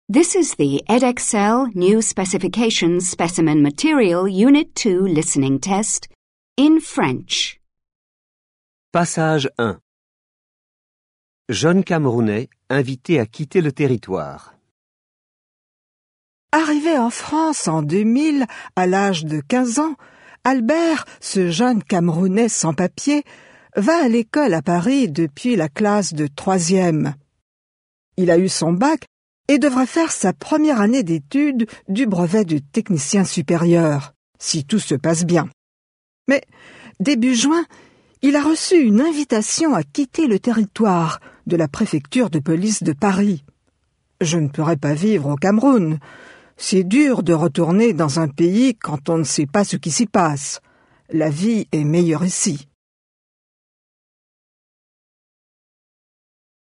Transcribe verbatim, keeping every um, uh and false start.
This is the Edexcel New Specifications Specimen Material Unit two Listening Test in French. Passage un. Jeune Camerounais invité à quitter le territoire. Arrivé en France en deux mille, à l'âge de quinze ans, Albert, ce jeune Camerounais sans papier, va à l'école à Paris depuis la classe de troisième. Il a eu son bac et devra faire sa première année d'études du brevet de technicien supérieur, si tout se passe bien. Mais, début juin, il a reçu une invitation à quitter le territoire de la préfecture de police de Paris. Je ne pourrais pas vivre au Cameroun. C'est dur de retourner dans un pays quand on ne sait pas ce qui s'y passe. La vie est meilleure ici.